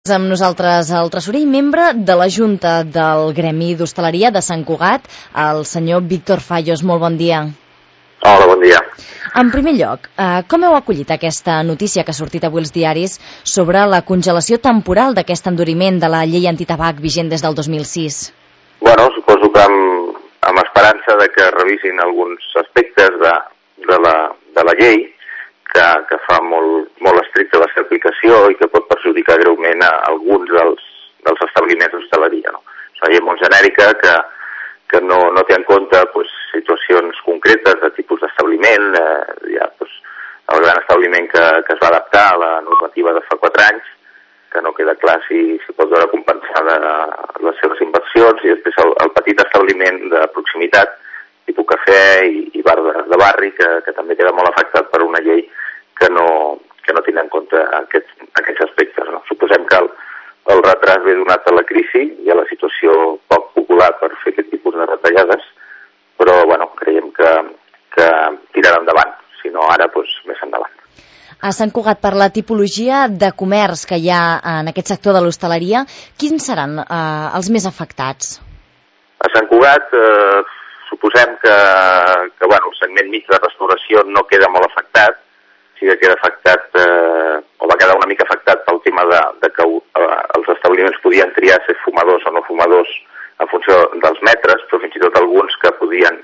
Amb nosaltres el tresorer i membre de la Junta del Gremi d'Hostaleria de Sant Cugat, el senyor Víctor Fallos. Molt bon dia. Hola, bon dia. En primer lloc, com heu acollit aquesta notícia que ha sortit avui als diaris sobre la congelació temporal d'aquest enduriment de la llei antitabac vigent des del 2006? Bueno, suposo que amb esperança de que revisin alguns aspectes de la llei que fa molt estricta la seva aplicació i que pot perjudicar greument a alguns dels establiments d'hostaleria. No? És una llei molt genèrica que no té en compte situacions concretes de tipus d'establiment. Hi ha el gran establiment que es va adaptar a la normativa de fa 4 anys, que no queda clar si pot veure compensada les seves inversions, i després el petit establiment de proximitat, tipus cafè i bar de barri, que també queda molt afectat per una llei que no tenen en compte aquests aspectes. No? Suposem que el retras ve donat a la crisi i a la situació poc popular per fer aquest tipus de retallades, però creiem que tiraran endavant, si no ara, més endavant. A Sant Cugat, per la tipologia de comerç que hi ha en aquest sector de l'hostaleria, quins seran els més afectats? A Sant Cugat suposem que el segment mig de restauració no queda molt afectat, sí que queda afectat, o va quedar una mica afectat pel tema de que els establiments podien triar ser fumadors o no fumadors en funció dels metres, però fins i tot alguns que podien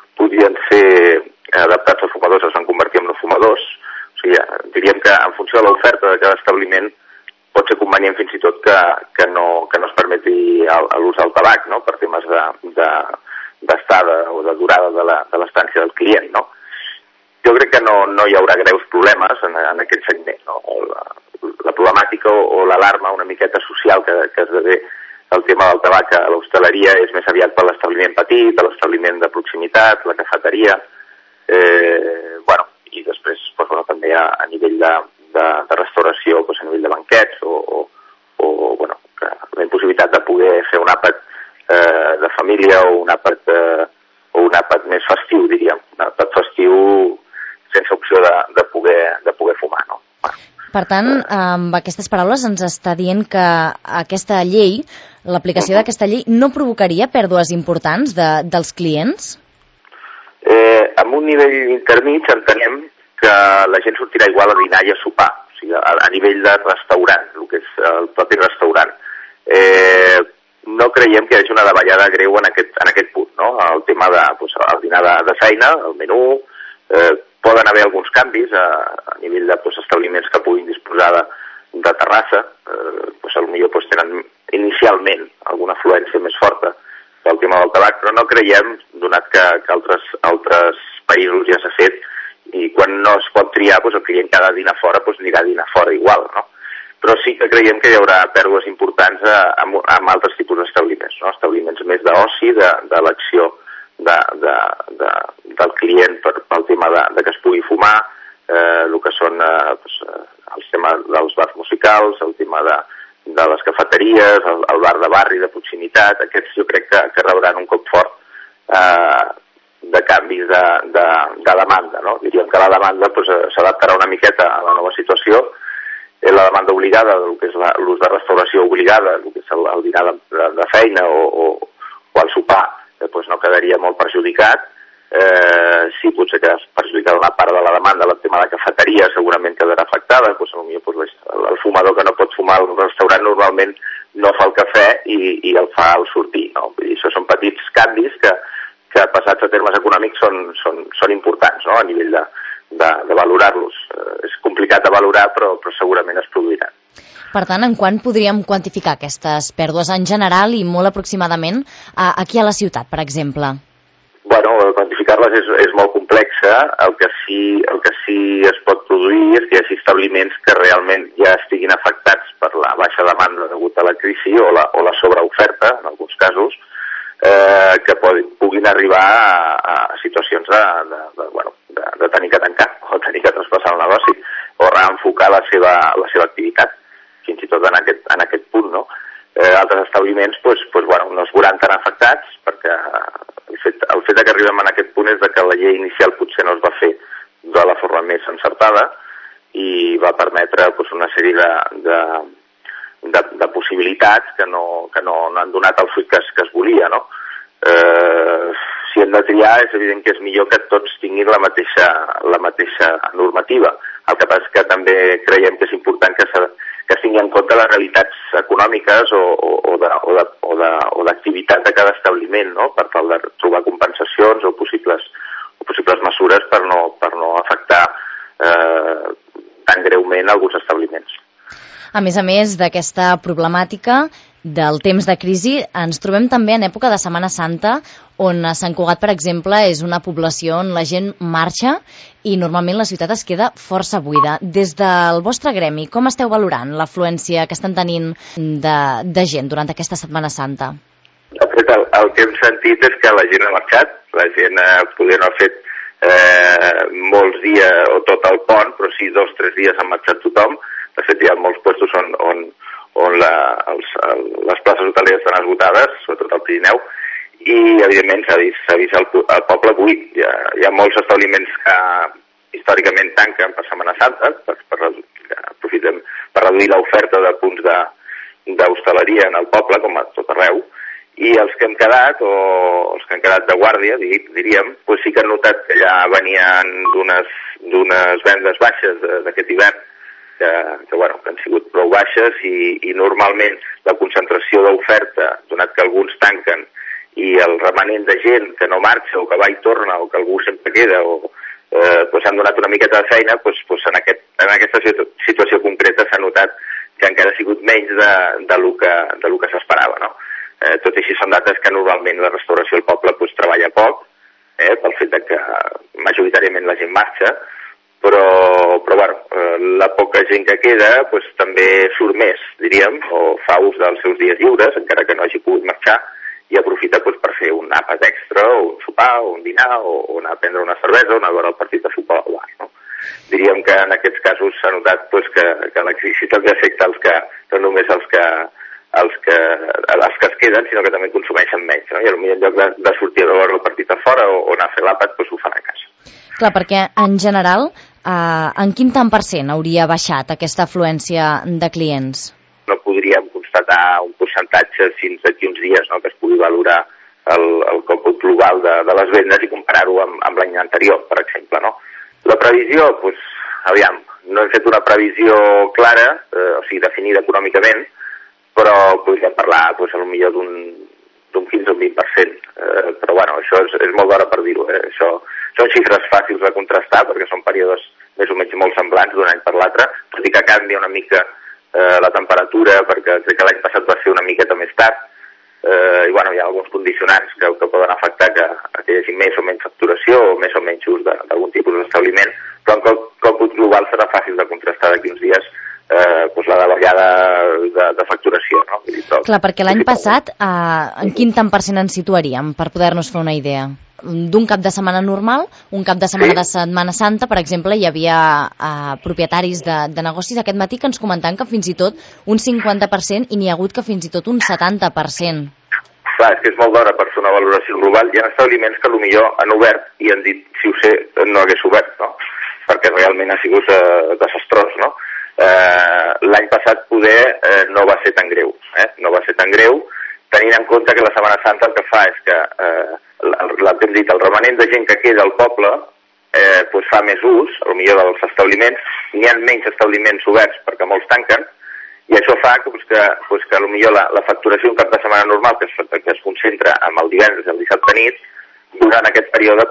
ser adaptats a fumadors es van convertir en no fumadors. O sigui, diríem que en funció de l'oferta de cada establiment pot ser convenient fins i tot que no es permeti l'ús del tabac, no? Per temes d'estada o de durada de l'estància del client, no? Jo crec que no hi haurà greus problemes en aquest segment. No? La problemàtica o l'alarma una miqueta social que esdevé el tema del tabac a l'hostaleria és més aviat per l'establiment petit, l'establiment de proximitat, la cafeteria, i després també a nivell de restauració, a nivell de banquets o la impossibilitat de poder fer un àpat de família o un àpat més festiu, diríem, un àpat festiu sense opció de poder fumar, no? Per tant, amb aquestes paraules ens està dient que aquesta llei, l'aplicació d'aquesta llei, no provocaria pèrdues importants dels clients? Amb un nivell intermig entenem que la gent sortirà igual a dinar i a sopar, o sigui, a nivell de restaurant, el que és el propi restaurant. No creiem que hi hagi una davallada greu en aquest punt, no? El tema el dinar de feina, el menú, poden haver alguns canvis a nivell establiments que puguin disposar de terrassa, potser tenen inicialment alguna afluència més forta del tema del tabac, però no creiem, donat que altres països ja s'ha fet, i quan no es pot triar, el client que ha de dinar fora, anirà a dinar fora igual, no? Però sí que creiem que hi haurà pèrdues importants amb altres tipus d'establiments, no? Establiments més d'oci, d'elecció del client pel tema de que es pugui fumar, el que són els temes dels bars musicals, el tema de les cafeteries, el bar de barri, de proximitat. Aquests jo crec que rebran un cop fort de canvis de demanda, no? Diríem que la demanda s'adaptarà una miqueta a la nova situació. La demanda obligada, el que és l'ús de restauració obligada, el que és el dinar de feina o el sopar, no quedaria molt perjudicat. Sí, potser que es perjudicarà una part de la demanda, el tema de cafeteria segurament quedarà afectada, el fumador que no pot fumar al restaurant normalment no fa el cafè i el fa al sortir, no? Vull dir, això són petits canvis que passats a termes econòmics són importants, no? A nivell de valorar-los. És complicat de valorar, però segurament es produiran. Per tant, en quant podríem quantificar aquestes pèrdues en general i molt aproximadament aquí a la ciutat, per exemple? Bueno, quantificar-les és molt complexa. El que sí es pot produir és que hi hagi establiments que realment ja estiguin afectats per la baixa demanda degut a la crisi o la sobreoferta, en alguns casos, que puguin arribar a situacions de tenir que tancar o tenir que traspassar el negoci o reenfocar la seva activitat, fins i tot en aquest punt, no? Altres establiments no es veuran tan afectats perquè el fet que arribem en aquest punt és que la llei inicial potser no es va fer de la forma més encertada i va permetre una sèrie de possibilitats que no han donat el fruit que es volia, no? Si hem de triar, és evident que és millor que tots tinguin la mateixa normativa. El que passa és que també creiem que és important que es tingui en compte les realitats econòmiques o d'activitat de cada establiment, no? Per tal de trobar compensacions o possibles mesures per no afectar tan greument alguns establiments. A més d'aquesta problemàtica del temps de crisi, ens trobem també en època de Setmana Santa, on Sant Cugat, per exemple, és una població on la gent marxa i normalment la ciutat es queda força buida. Des del vostre gremi, com esteu valorant l'afluència que estan tenint de gent durant aquesta Setmana Santa? De fet, el que hem sentit és que la gent ha marxat, la gent poder no ha fet molts dies o tot el pont, però sí 2 o 3 dies han marxat tothom. De fet, hi ha molts puestos on les places hoteleres estan esgotades, sobretot al Pirineu, i evidentment s'ha vist el poble buit. Hi ha molts establiments que històricament tanquen per Setmana Santa, aprofitem per reduir l'oferta de punts d'hostaleria en el poble, com a tot arreu, i els que hem quedat, o els que han quedat de guàrdia, diríem, doncs sí que han notat que ja venien d'unes vendes baixes d'aquest hivern, que han sigut prou baixes i normalment la concentració d'oferta, donat que alguns tanquen i el remanent de gent que no marxa o que va i torna o que algú sempre queda han donat una miqueta de feina, en aquesta situació concreta s'ha notat que encara ha sigut menys de lo que s'esperava, no? Tot i així són dates que normalment la restauració del poble treballa poc, pel fet de que majoritàriament la gent marxa, però la poca gent que queda també surt més, diríem, o fa ús dels seus dies lliures, encara que no hagi pogut marxar, i aprofita per fer un àpat extra, o un sopar, o un dinar, o anar a prendre una cervesa, o anar a veure el partit de futbol al bar, no? Diríem que en aquests casos s'ha notat que la crisi també afecta no només els que es queden, sinó que també consumeixen menys, no? I potser en lloc de sortir a veure el partit a fora o anar a fer l'àpat, ho fan a casa. Clar, perquè en general, en quin tant % hauria baixat aquesta afluència de clients? No podríem constatar un percentatge fins d'aquí uns dies, no? Que es pugui valorar el còmput global de les vendes i comparar-ho amb l'any anterior, per exemple, no? La previsió, aviam, no hem fet una previsió clara, o sigui, definida econòmicament, però podríem parlar, potser d'un 15 o un 20%. Però, això és molt d'hora per dir-ho. Això són xifres fàcils de contrastar, perquè són períodes més o menys molt semblants d'un any per l'altre, tot i que canvia una mica la temperatura, perquè crec que l'any passat va ser una miqueta més tard, i hi ha alguns condicionants que poden afectar que hi hagi més o menys facturació o més o menys ús d'algun tipus d'establiment, però en còmput global serà fàcil de contrastar d'aquí uns dies la davallada de facturació, no? Clar, perquè l'any passat, en quin tant % ens situaríem, per poder-nos fer una idea? D'un cap de setmana normal, un cap de setmana de Setmana Santa, per exemple, hi havia propietaris de negocis aquest matí que ens comentaven que fins i tot un 50% i n'hi ha hagut que fins i tot un 70%. Clar, és que és molt d'hora per fer una valoració global. Hi ha establiments que potser han obert i han dit, si ho sé, no hagués obert, no? Perquè realment ha sigut desastrós, no? L'any passat no va ser tan greu, no va ser tan greu, tenint en compte que la Setmana Santa el que fa és que el remanent de gent que queda al poble fa més ús, potser dels establiments, n'hi ha menys establiments oberts perquè molts tanquen, i això fa que potser la facturació un cap de setmana normal que es concentra amb el divendres i el dissabte nit, durant aquest període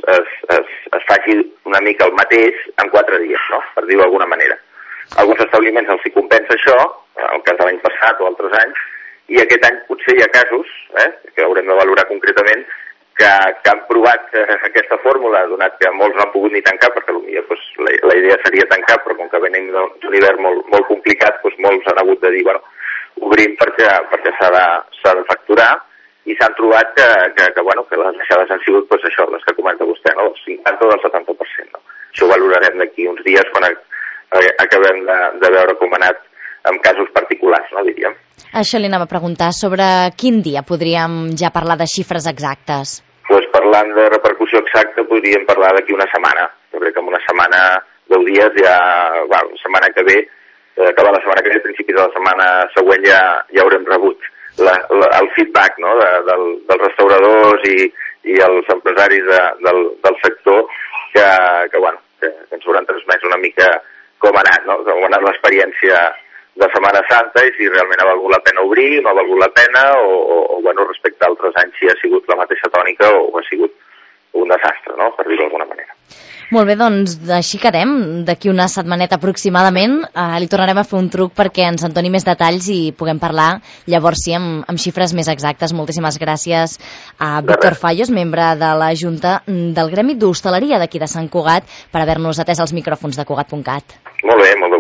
es faci una mica el mateix en 4 dies, no? Per dir-ho d'alguna manera. Alguns establiments els hi compensa això, el cas de l'any passat o altres anys, i aquest any potser hi ha casos, que haurem de valorar concretament, que han provat aquesta fórmula, donat que molts no han pogut ni tancar, perquè potser la idea seria tancar, però com que venim d'un hivern molt complicat, molts han hagut de dir, obrim perquè s'ha de facturar, i s'han trobat que les deixades han sigut això, les que comenta vostè, no? Del 50 o del 70%. No? Això ho valorarem d'aquí uns dies quan acabem de veure com ha anat en casos particulars, no, diríem. Això li anava a preguntar, sobre quin dia podríem ja parlar de xifres exactes? Parlant de repercussió exacta podríem parlar d'aquí una setmana. Jo crec que en una setmana, 10 dies, la setmana que ve, acabar la setmana que ve, a principis de la setmana següent ja haurem rebut el feedback, no?, dels restauradors i els empresaris del sector que ens hauran transmès una mica com ha anat, no?, com ha anat l'experiència de Setmana Santa i si realment ha valgut la pena obrir, no ha valgut la pena o respecte a altres anys si ha sigut la mateixa tònica o ha sigut un desastre, no?, per dir-ho d'alguna manera. Molt bé, doncs així quedem. D'aquí una setmaneta aproximadament li tornarem a fer un truc perquè ens en doni més detalls i puguem parlar llavors sí amb xifres més exactes. Moltíssimes gràcies a Víctor Fallos, membre de la Junta del Gremi d'Hostaleria d'aquí de Sant Cugat, per haver-nos atès als micròfons de Cugat.cat. Molt bé, molt bé.